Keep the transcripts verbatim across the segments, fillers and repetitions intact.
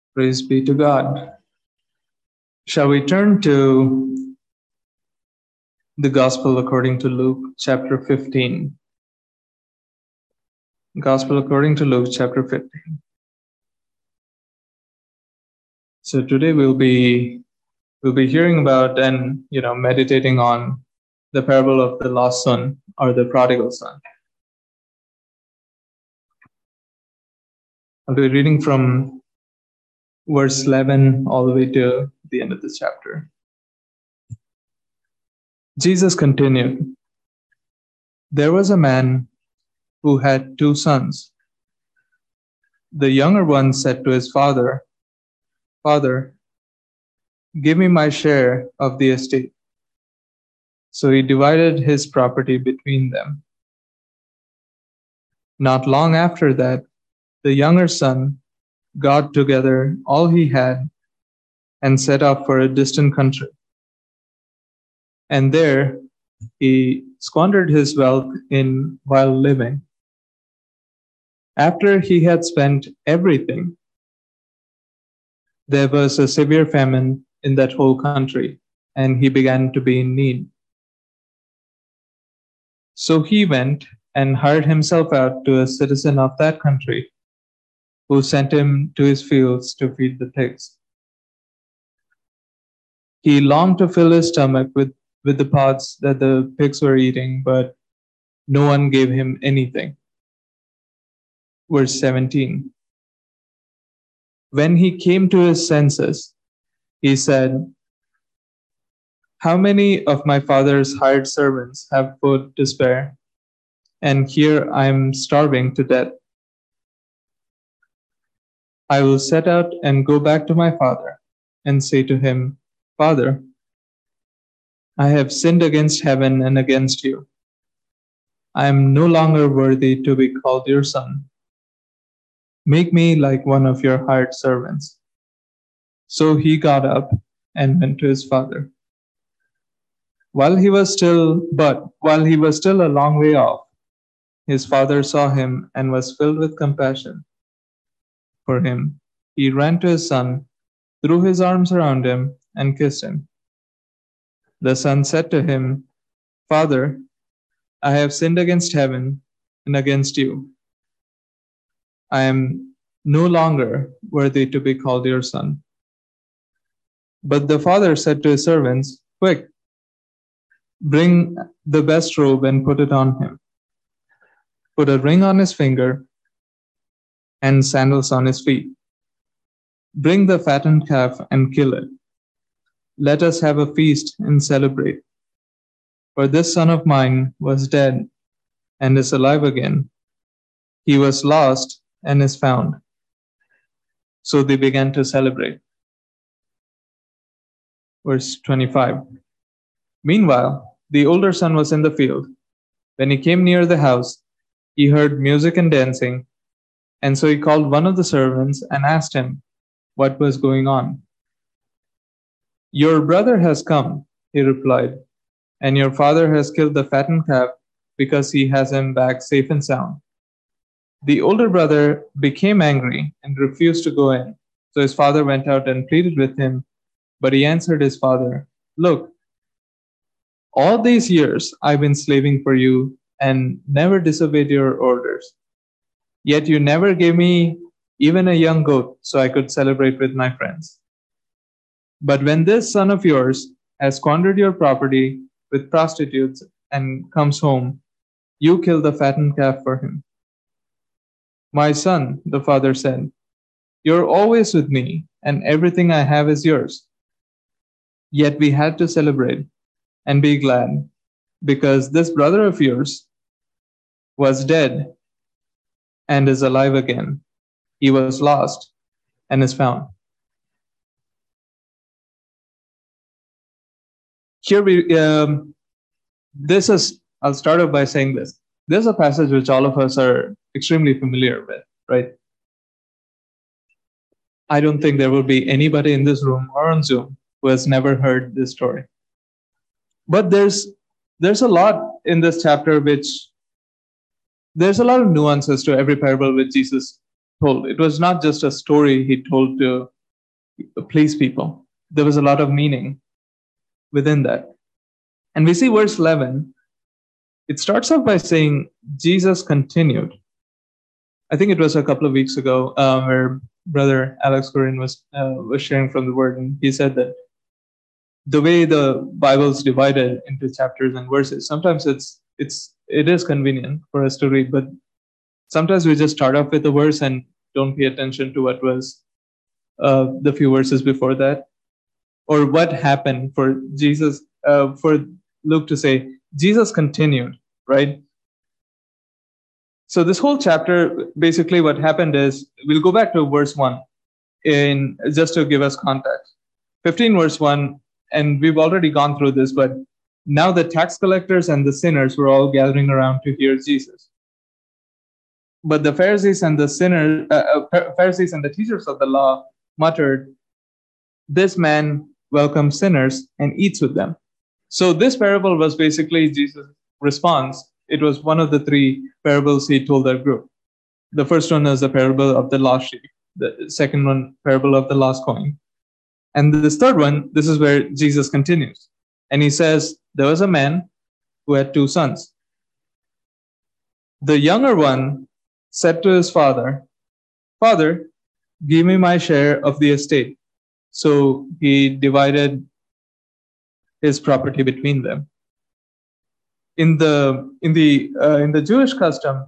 Praise be to God. Shall we turn to the Gospel according to Luke, chapter fifteen? Gospel according to Luke, chapter fifteen. So today we'll be we'll be hearing about and you know meditating on the parable of the lost son or the prodigal son. I'll be reading from verse eleven all the way to the end of this chapter. Jesus continued, "There was a man who had two sons. The younger one said to his father, 'Father, give me my share of the estate.' So he divided his property between them. Not long after that, the younger son got together all he had and set off for a distant country. And there he squandered his wealth in while living. After he had spent everything, there was a severe famine in that whole country, and he began to be in need. So he went and hired himself out to a citizen of that country, who sent him to his fields to feed the pigs. He longed to fill his stomach with, with the pods that the pigs were eating, but no one gave him anything." Verse seventeen. When he came to his senses, he said, "How many of my father's hired servants have food to spare, and here I am starving to death? I will set out and go back to my father and say to him, 'Father, I have sinned against heaven and against you. I am no longer worthy to be called your son. Make me like one of your hired servants.' So he got up and went to his father. While he was still, but while he was still a long way off, his father saw him and was filled with compassion for him. He ran to his son, threw his arms around him, and kissed him. The son said to him, 'Father, I have sinned against heaven and against you. I am no longer worthy to be called your son.' But the father said to his servants, 'Quick, bring the best robe and put it on him. Put a ring on his finger and sandals on his feet. Bring the fattened calf and kill it. Let us have a feast and celebrate. For this son of mine was dead and is alive again. He was lost and is found.' So they began to celebrate." Verse twenty-five. Meanwhile, the older son was in the field. When he came near the house, he heard music and dancing, and so he called one of the servants and asked him what was going on. "Your brother has come," he replied, "and your father has killed the fattened calf because he has him back safe and sound." The older brother became angry and refused to go in. So his father went out and pleaded with him, but he answered his father, "Look, all these years I've been slaving for you and never disobeyed your orders. Yet you never gave me even a young goat so I could celebrate with my friends. But when this son of yours has squandered your property with prostitutes and comes home, you kill the fattened calf for him." "My son," the father said, "you're always with me, and everything I have is yours." Yet we had to celebrate and be glad, because this brother of yours was dead and is alive again. He was lost and is found." Here we, um, this is, I'll start off by saying this. There's a passage which all of us are extremely familiar with, right? I don't think there will be anybody in this room or on Zoom who has never heard this story. But there's there's a lot in this chapter which there's a lot of nuances to every parable which Jesus told. It was not just a story he told to please people. There was a lot of meaning within that. And we see verse eleven, it starts off by saying, Jesus continued. I think it was a couple of weeks ago uh, where Brother Alex Corinne was, uh, was sharing from the word, and he said that the way the Bible is divided into chapters and verses, sometimes it's it's it is convenient for us to read, but sometimes we just start off with a verse and don't pay attention to what was uh, the few verses before that, or what happened for Jesus, uh, for Luke to say, Jesus continued, right? So this whole chapter, basically what happened is, we'll go back to verse one, in just to give us context. fifteen verse one, and we've already gone through this, but now the tax collectors and the sinners were all gathering around to hear Jesus. But the Pharisees and the sinners, uh, Pharisees and the teachers of the law muttered, "This man welcomes sinners and eats with them." So this parable was basically Jesus' response. It was one of the three parables he told that group. The first one is the parable of the lost sheep. The second one, parable of the lost coin. And this third one, this is where Jesus continues. And he says, there was a man who had two sons. The younger one said to his father, "Father, give me my share of the estate." So he divided his property between them. In the in the uh, in the Jewish custom,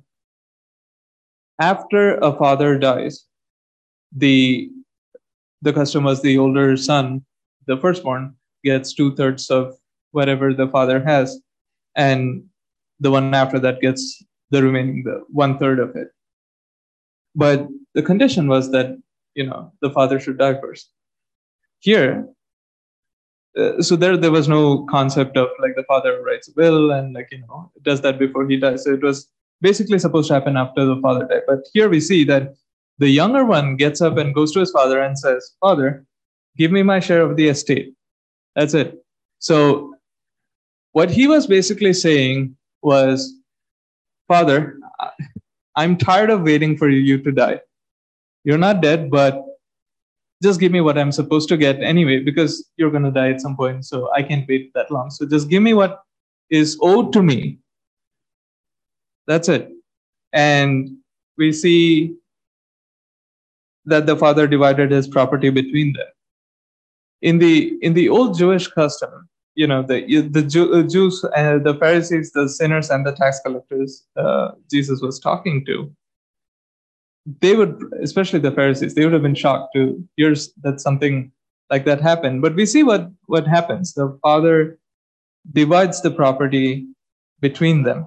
after a father dies, the the custom was the older son, the firstborn, gets two thirds of whatever the father has, and the one after that gets the remaining, the one third of it. But the condition was that, you know, the father should die first. Here, uh, so there there was no concept of like the father writes a will and like, you know, does that before he dies. So it was basically supposed to happen after the father died. But here we see that the younger one gets up and goes to his father and says, "Father, give me my share of the estate." That's it. So what he was basically saying was, "Father, I'm tired of waiting for you to die. You're not dead, but just give me what I'm supposed to get anyway, because you're going to die at some point, so I can't wait that long. So just give me what is owed to me." That's it. And we see that the father divided his property between them. In the in the old Jewish custom, you know, the the Jew, Jews, uh, the Pharisees, the sinners, and the tax collectors uh, Jesus was talking to, they would, especially the Pharisees, they would have been shocked to hear that something like that happened. But we see what what happens. The father divides the property between them.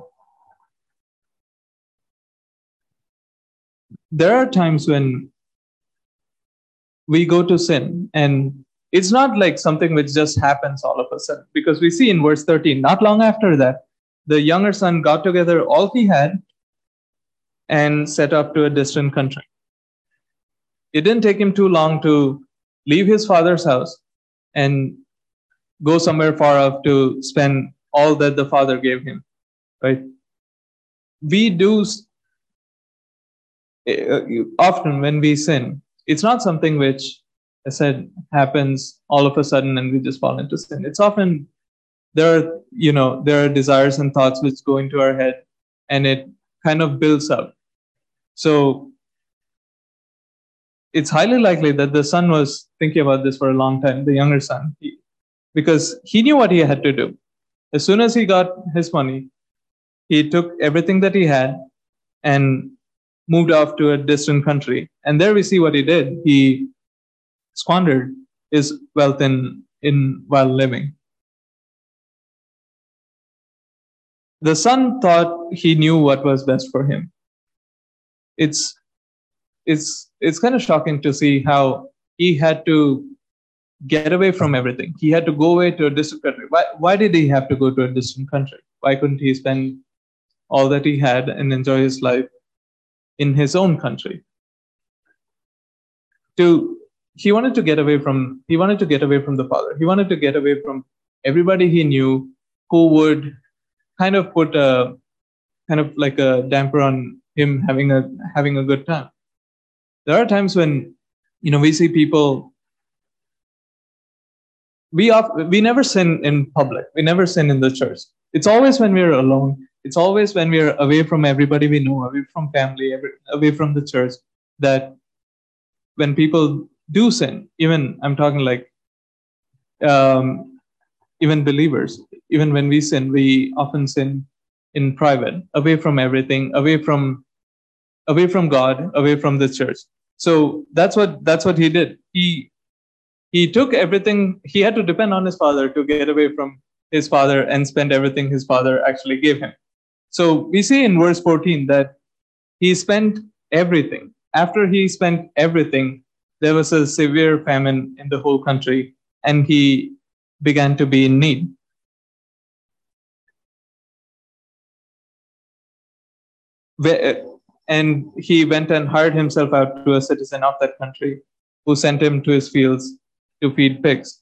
There are times when we go to sin, and it's not like something which just happens all of a sudden, because we see in verse thirteen, not long after that, the younger son got together all he had and set off to a distant country. It didn't take him too long to leave his father's house and go somewhere far off to spend all that the father gave him, right? We do, often when we sin, it's not something which, I said, happens all of a sudden and we just fall into sin. It's often, there are, you know, there are desires and thoughts which go into our head, and it kind of builds up. So it's highly likely that the son was thinking about this for a long time, the younger son, he, because he knew what he had to do. As soon as he got his money, he took everything that he had and moved off to a distant country. And there we see what he did. He squandered his wealth in, in while living. The son thought he knew what was best for him. It's it's it's kind of shocking to see how he had to get away from everything. He had to go away to a distant country. Why why did he have to go to a distant country? Why couldn't he spend all that he had and enjoy his life in his own country? To he wanted to get away from he wanted to get away from the father. He wanted to get away from everybody he knew who would kind of put a kind of like a damper on him having a having a good time. There are times when, you know, we see people we of, we never sin in public. We never sin in the church. It's always when we're alone. It's always when we're away from everybody we know, away from family, every, away from the church, that when people do sin, even I'm talking like um, even believers, even when we sin, we often sin in private, away from everything, away from away from God, away from the church. So that's what that's what he did. He he took everything. He had to depend on his father to get away from his father and spend everything his father actually gave him. So we see in verse fourteen that he spent everything. After he spent everything, there was a severe famine in the whole country, and he began to be in need. And he went and hired himself out to a citizen of that country, who sent him to his fields to feed pigs.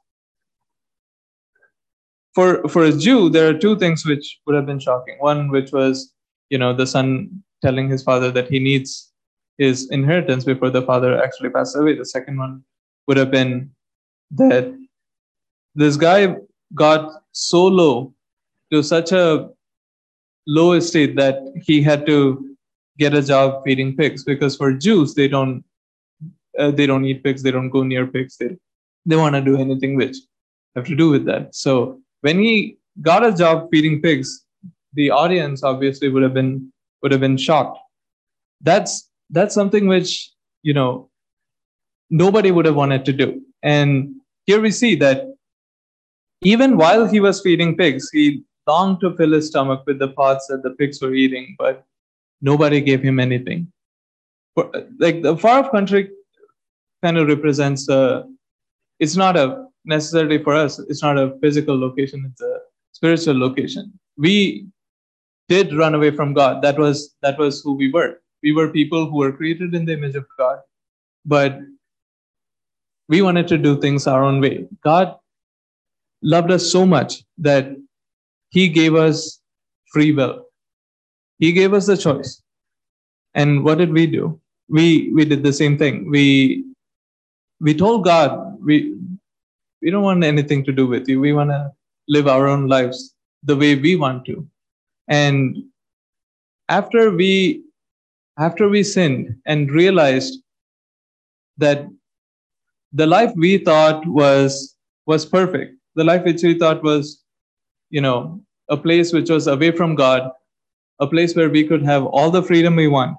For for a Jew, there are two things which would have been shocking. One, which was, you know, the son telling his father that he needs his inheritance before the father actually passes away. The second one would have been that this guy got so low, to such a low estate, that he had to get a job feeding pigs, because for Jews, they don't uh, they don't eat pigs, they don't go near pigs, they they want to do anything which have to do with that. So when he got a job feeding pigs, the audience obviously would have been would have been shocked. That's that's something which, you know, nobody would have wanted to do. And here we see that even while he was feeding pigs, he longed to fill his stomach with the pods that the pigs were eating, but nobody gave him anything. For, like the far off country kind of represents a, it's not a necessarily for us, it's not a physical location, it's a spiritual location. We did run away from God. That was that was who we were. We were people who were created in the image of God, but we wanted to do things our own way. God loved us so much that he gave us free will. He gave us the choice. And what did we do? We we did the same thing. We we told God, we we don't want anything to do with you. We want to live our own lives the way we want to. And after we after we sinned and realized that the life we thought was was perfect, the life which we thought was, you know, a place which was away from God, a place where we could have all the freedom we want,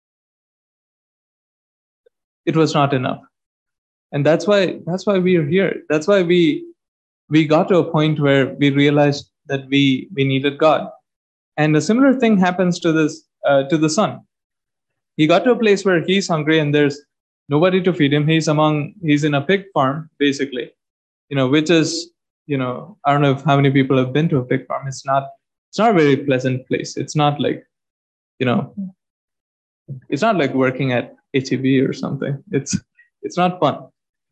it was not enough. And that's why that's why we are here. That's why we we got to a point where we realized that we we needed God. And a similar thing happens to this uh, to the son. He got to a place where he's hungry and there's nobody to feed him. He's among he's in a pig farm, basically, you know, which is, you know, I don't know if how many people have been to a pig farm. It's not it's not a very pleasant place. It's not like, you know, it's not like working at H E B or something. It's it's not fun.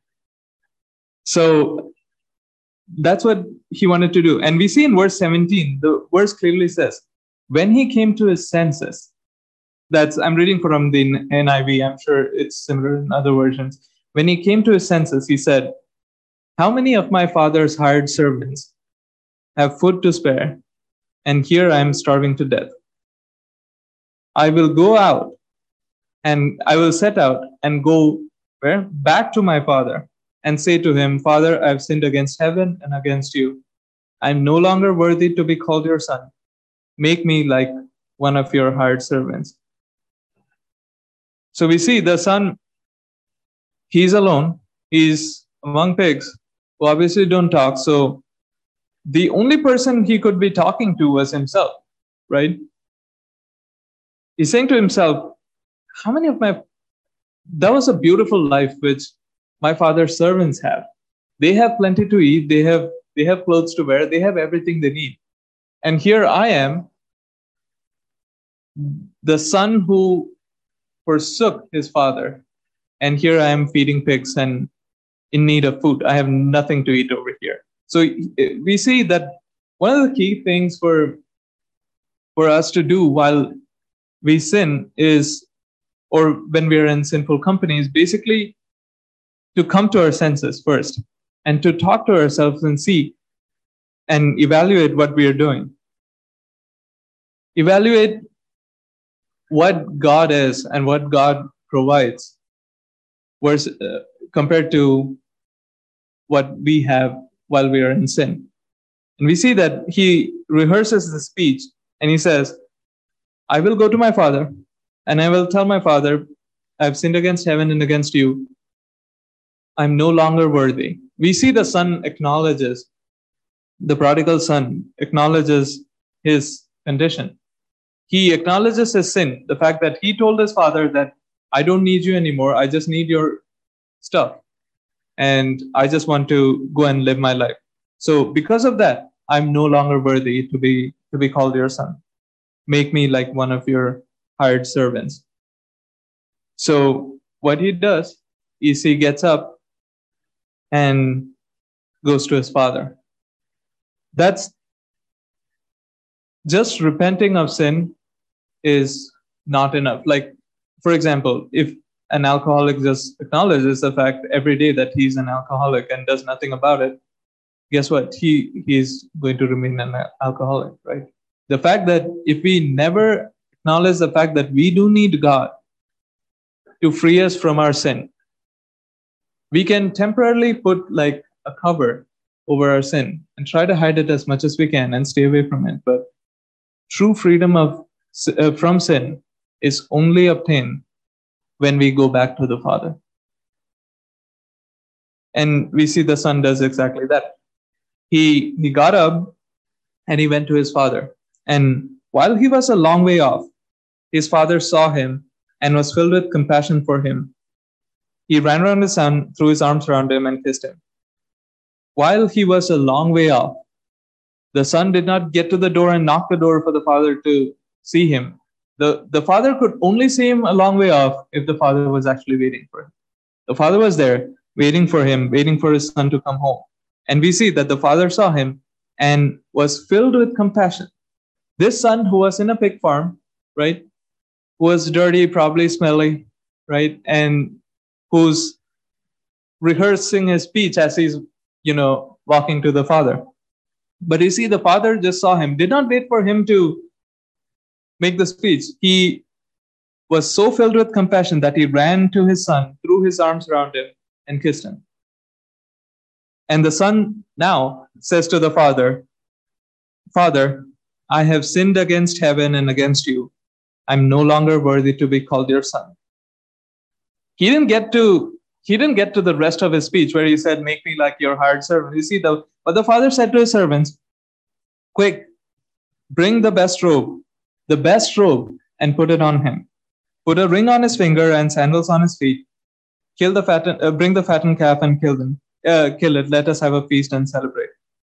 So that's what he wanted to do. And we see in verse seventeen, the verse clearly says, when he came to his senses, that's, I'm reading from the N I V, I'm sure it's similar in other versions. When he came to his senses, he said, how many of my father's hired servants have food to spare, and here I am starving to death? I will go out and I will set out and go where? Back to my father and say to him, Father, I've sinned against heaven and against you. I'm no longer worthy to be called your son. Make me like one of your hired servants. So we see the son, he's alone. He's among pigs who obviously don't talk. So the only person he could be talking to was himself, right? He's saying to himself, how many of my, that was a beautiful life which my father's servants have. They have plenty to eat. They have, they have clothes to wear. They have everything they need. And here I am, the son who forsook his father. And here I am feeding pigs and in need of food. I have nothing to eat over here. So we see that one of the key things for, for us to do while we sin is, or when we are in sinful company, is basically to come to our senses first. and to talk to ourselves and see and evaluate what we are doing. Evaluate what God is and what God provides versus, uh, compared to what we have while we are in sin. And we see that he rehearses the speech and he says, I will go to my father and I will tell my father, I've sinned against heaven and against you. I'm no longer worthy. We see the son acknowledges, the prodigal son acknowledges his condition. He acknowledges his sin, the fact that he told his father that I don't need you anymore. I just need your stuff. And I just want to go and live my life. So because of that, I'm no longer worthy to be to be called your son. Make me like one of your hired servants. So what he does is he gets up and goes to his father. That's just repenting of sin is not enough. Like, for example, if an alcoholic just acknowledges the fact every day that he's an alcoholic and does nothing about it, guess what? He he's going to remain an alcoholic, right? The fact that if we never acknowledge the fact that we do need God to free us from our sin, we can temporarily put like a cover over our sin and try to hide it as much as we can and stay away from it. But true freedom of uh, from sin is only obtained when we go back to the Father. And we see the son does exactly that. He he got up and he went to his father. And while he was a long way off, his father saw him and was filled with compassion for him. He ran around his son, threw his arms around him, and kissed him. While he was a long way off, the son did not get to the door and knock the door for the father to see him. The, the father could only see him a long way off if the father was actually waiting for him. The father was there, waiting for him, waiting for his son to come home. And we see that the father saw him and was filled with compassion. This son who was in a pig farm, right, was dirty, probably smelly, right, and who's rehearsing his speech as he's, you know, walking to the father. But you see, the father just saw him, did not wait for him to make the speech. He was so filled with compassion that he ran to his son, threw his arms around him, and kissed him. And the son now says to the father, Father, I have sinned against heaven and against you. I'm no longer worthy to be called your son. He didn't get to he didn't get to the rest of his speech where he said, make me like your hired servant. You see, the but the father said to his servants, quick, bring the best robe, the best robe, and put it on him. Put a ring on his finger and sandals on his feet. Kill the fatten, uh, bring the fattened calf and kill them. Uh, kill it. Let us have a feast and celebrate.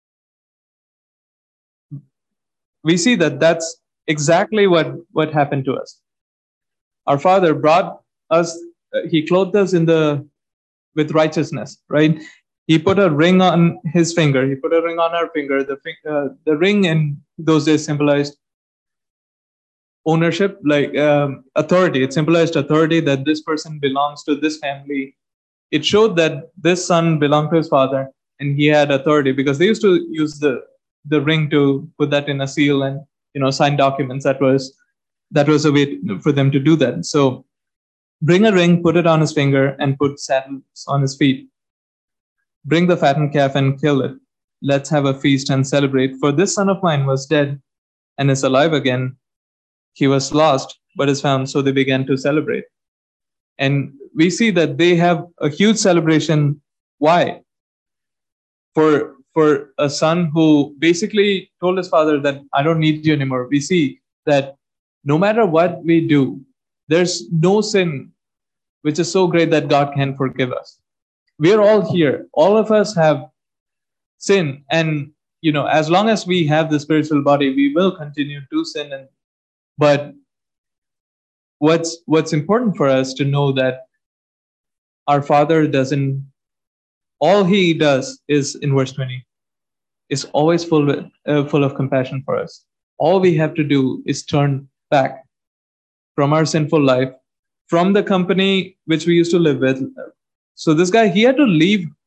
We see that that's exactly what, what happened to us. Our Father brought us, uh, He clothed us in the with righteousness, right? He put a ring on His finger. He put a ring on our finger. The, uh, the ring in those days symbolized ownership, like um, authority. It symbolized authority, that this person belongs to this family. It showed that this son belonged to his father and he had authority, because they used to use the the ring to put that in a seal and, you know, sign documents. That was that was a way for them to do that. So bring a ring, put it on his finger, and put sandals on his feet. Bring the fattened calf and kill it. Let's have a feast and celebrate. For this son of mine was dead and is alive again. He was lost, but is found. So they began to celebrate. And we see that they have a huge celebration. Why? For For a son who basically told his father that I don't need you anymore. We see that no matter what we do, there's no sin which is so great that God can forgive us. We are all here. All of us have sin. And, you know, as long as we have the spiritual body, we will continue to sin. And, but what's, what's important for us to know that our Father doesn't, all He does is, in verse twenty, is always full, with, uh, full of compassion for us. All we have to do is turn back from our sinful life, from the company which we used to live with. So this guy, he had to leave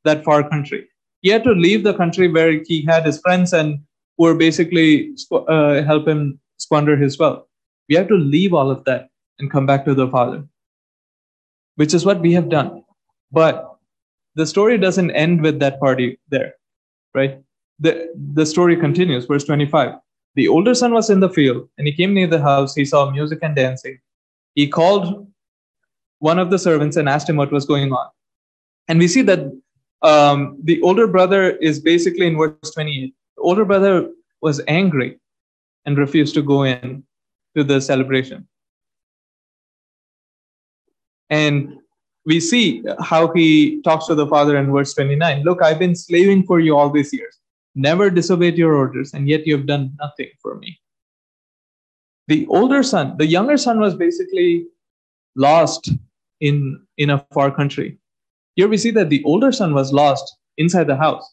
that far country. He had to leave the country where he had his friends and who were basically uh, help him squander his wealth. We have to leave all of that and come back to the Father, which is what we have done. But the story doesn't end with that party there, right? The, the story continues, verse twenty-five. The older son was in the field, and he came near the house. He saw music and dancing. He called one of the servants and asked him what was going on. And we see that um, the older brother is basically in verse twenty-eight. The older brother was angry and refused to go in to the celebration. And we see how he talks to the father in verse twenty-nine. Look, I've been slaving for you all these years, never disobeyed your orders, and yet you have done nothing for me. The older son, the younger son was basically lost in, in a far country. Here we see that the older son was lost inside the house.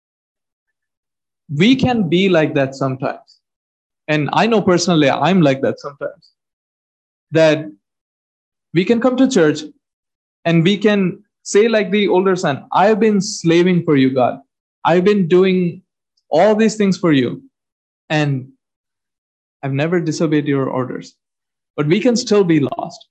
We can be like that sometimes. And I know personally, I'm like that sometimes. That we can come to church and we can say like the older son, I've been slaving for you, God. I've been doing all these things for you. And I've never disobeyed your orders. But we can still be lost.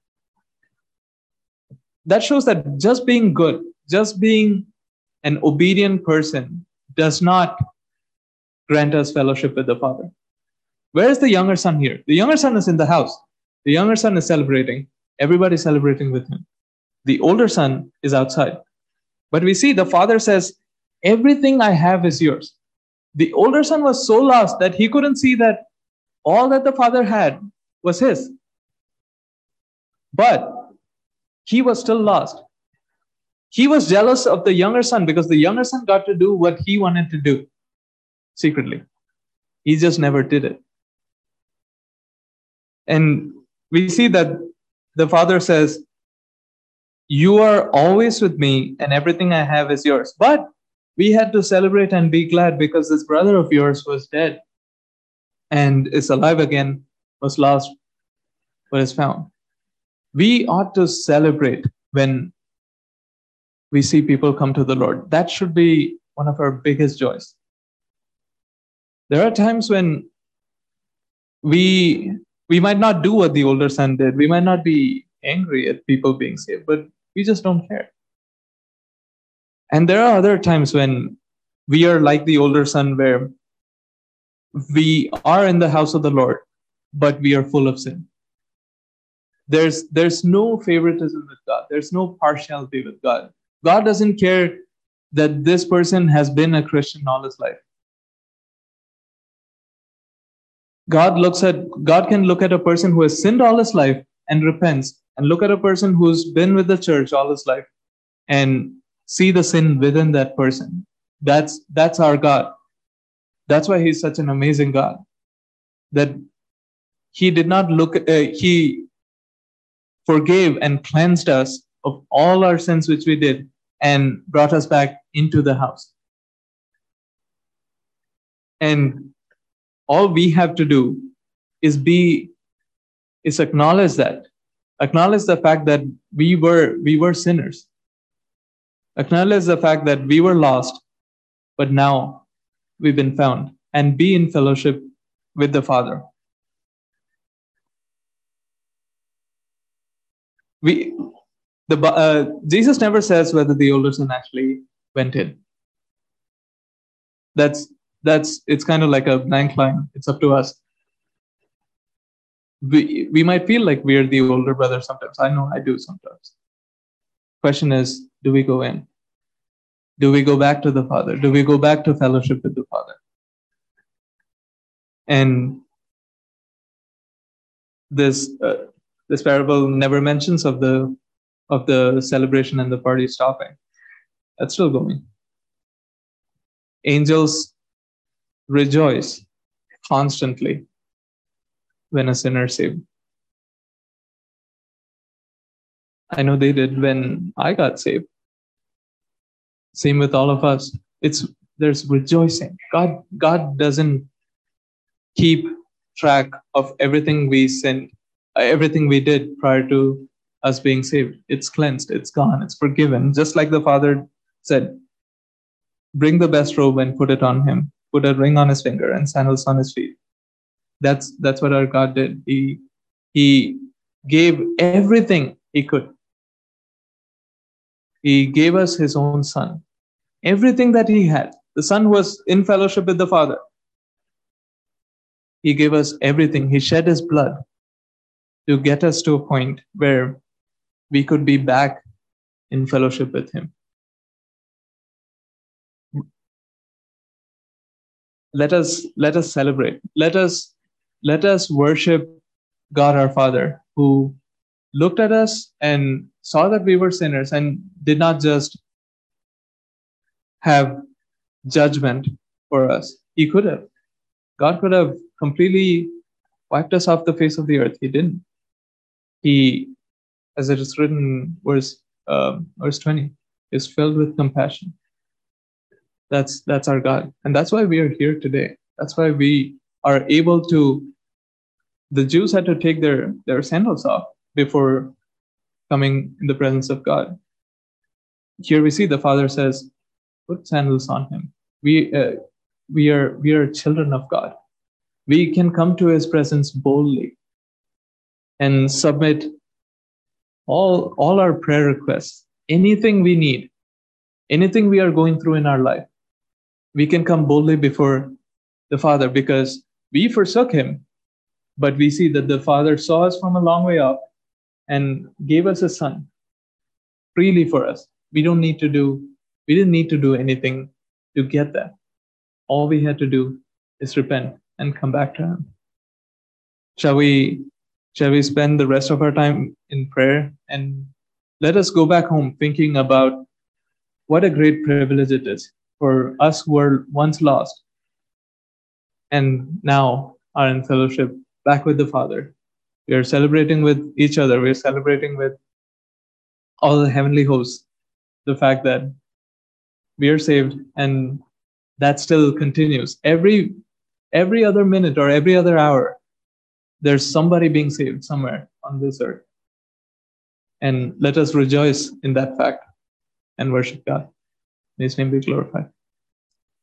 That shows that just being good, just being an obedient person does not grant us fellowship with the Father. Where is the younger son here? The younger son is in the house. The younger son is celebrating. Everybody's celebrating with him. The older son is outside. But we see the father says, everything I have is yours. The older son was so lost that he couldn't see that all that the father had was his. But he was still lost. He was jealous of the younger son because the younger son got to do what he wanted to do secretly. He just never did it. And we see that the father says, you are always with me and everything I have is yours. But we had to celebrate and be glad because this brother of yours was dead and is alive again, was lost, but is found. We ought to celebrate when we see people come to the Lord. That should be one of our biggest joys. There are times when we we might not do what the older son did. We might not be angry at people being saved, but we just don't care. And there are other times when we are like the older son, where we are in the house of the Lord, but we are full of sin. There's, there's no favoritism with God. There's no partiality with God. God doesn't care that this person has been a Christian all his life. God looks at, God can look at a person who has sinned all his life and repents, and look at a person who's been with the church all his life and see the sin within that person. That's, that's our God. That's why he's such an amazing God. That he did not look, uh, he forgave and cleansed us of all our sins which we did and brought us back into the house. And all we have to do is be, is acknowledge that. Acknowledge the fact that we were, we were sinners. Acknowledge the fact that we were lost, but now we've been found, and be in fellowship with the Father. We, the uh, Jesus never says whether the older son actually went in. That's that's it's kind of like a blank line. It's up to us. We we might feel like we're the older brother sometimes. I know I do sometimes. Question is, do we go in? Do we go back to the Father? Do we go back to fellowship with the Father? And this uh, this parable never mentions of the of the celebration and the party stopping. That's still going. Angels rejoice constantly when a sinner is saved. I know they did when I got saved. Same with all of us. It's there's rejoicing. God, God doesn't keep track of everything we sinned, everything we did prior to us being saved. It's cleansed, it's gone, it's forgiven. Just like the Father said, bring the best robe and put it on him, put a ring on his finger and sandals on his feet. That's that's what our God did. He he gave everything he could. He gave us his own son. Everything that he had. The son was in fellowship with the Father. He gave us everything. He shed his blood to get us to a point where we could be back in fellowship with him. Let us let us celebrate. Let us let us worship God our Father, who looked at us and saw that we were sinners and did not just have judgment for us. He could have. God could have completely wiped us off the face of the earth. He didn't. He, as it is written in verse, uh, verse twenty, is filled with compassion. That's that's our God. And that's why we are here today. That's why we are able to. The Jews had to take their, their sandals off before coming in the presence of God. Here we see the Father says, put sandals on him. We uh, we are we are children of God. We can come to his presence boldly and submit all all our prayer requests, anything we need, anything we are going through in our life. We can come boldly before the Father because we forsook him, but we see that the Father saw us from a long way off and gave us a son freely for us. We don't need to do, we didn't need to do anything to get that. All we had to do is repent and come back to him. Shall we, shall we spend the rest of our time in prayer and let us go back home thinking about what a great privilege it is for us who were once lost and now are in fellowship back with the Father. We are celebrating with each other. We are celebrating with all the heavenly hosts the fact that we are saved, and that still continues. Every every other minute or every other hour, there's somebody being saved somewhere on this earth. And let us rejoice in that fact and worship God. May his name be glorified.